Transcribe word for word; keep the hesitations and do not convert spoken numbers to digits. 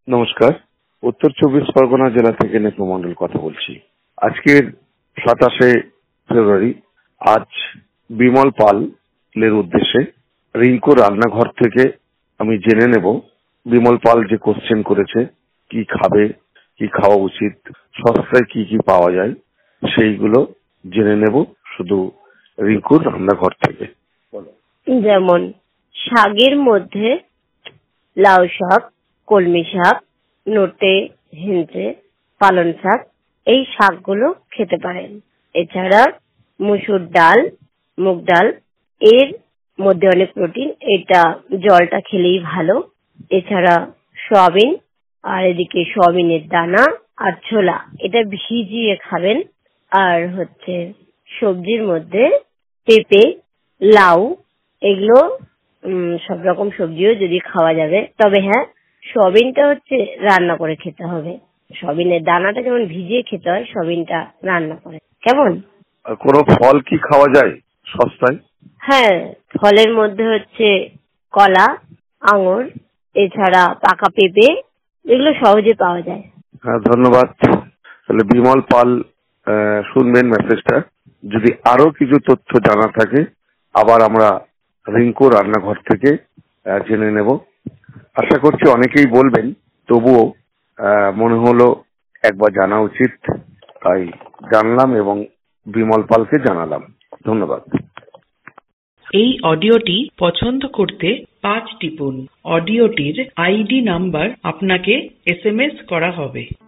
নমস্কার, উত্তর চব্বিশ পরগনা জেলা থেকে নেপু মন্ডল কথা বলছি। আজকের সাতাশে ফেব্রুয়ারি, আজ বিমল পালের উদ্দেশ্যে রিঙ্কু রান্নাঘর থেকে আমি জেনে নেব বিমল পাল যে কোশ্চেন করেছে, কি খাবে, কি খাওয়া উচিত, সস্তায় কি কি পাওয়া যায়, সেইগুলো জেনে নেব শুধু রিঙ্কুর রান্নাঘর থেকে। যেমন শাকের মধ্যে লাউ শাক, কলমি শাক, নোটে, হেঁচে, পালং শাক, এই শাকগুলো খেতে পারেন। এছাড়া মুসুর ডাল, মুগ ডাল, এর মধ্যে অনেক প্রোটিন, এটা জলটা খেলেই ভালো। এছাড়া সয়াবিন, আর এদিকে সয়াবিনের দানা আর ছোলা, এটা ভিজিয়ে খাবেন। আর হচ্ছে সবজির মধ্যে পেঁপে, লাউ, এগুলো সব রকম সবজিও যদি খাওয়া যাবে, তবে হ্যাঁ, সয়াবিনটা হচ্ছে রান্না করে খেতে হবে। সয়াবিনের দানাটা যেমন ভিজিয়ে খেতে হয়, সয়াবিনটা রান্না করে। কেমন? কোনো ফল কি খাওয়া যায় সস্তায়? হ্যাঁ, ফলের মধ্যে হচ্ছে কলা, আঙুর, এছাড়া পাকা পেঁপে, এগুলো সহজে পাওয়া যায়। হ্যাঁ, ধন্যবাদ। তাহলে বিমল পাল শুনবেন মেসেজটা। যদি আরো কিছু তথ্য জানা থাকে আবার আমরা রিঙ্কু রান্নাঘর থেকে জেনে নেব। আশা করছি অনেকেই বলবেন, তবুও মনে হলো একবার জানা উচিত, তাই জানলাম এবং বিমল পালকে জানালাম। ধন্যবাদ। এই অডিওটি পছন্দ করতে পাঁচ টিপুন। অডিওটির আইডি নাম্বার আপনাকে এস এম এস করা হবে।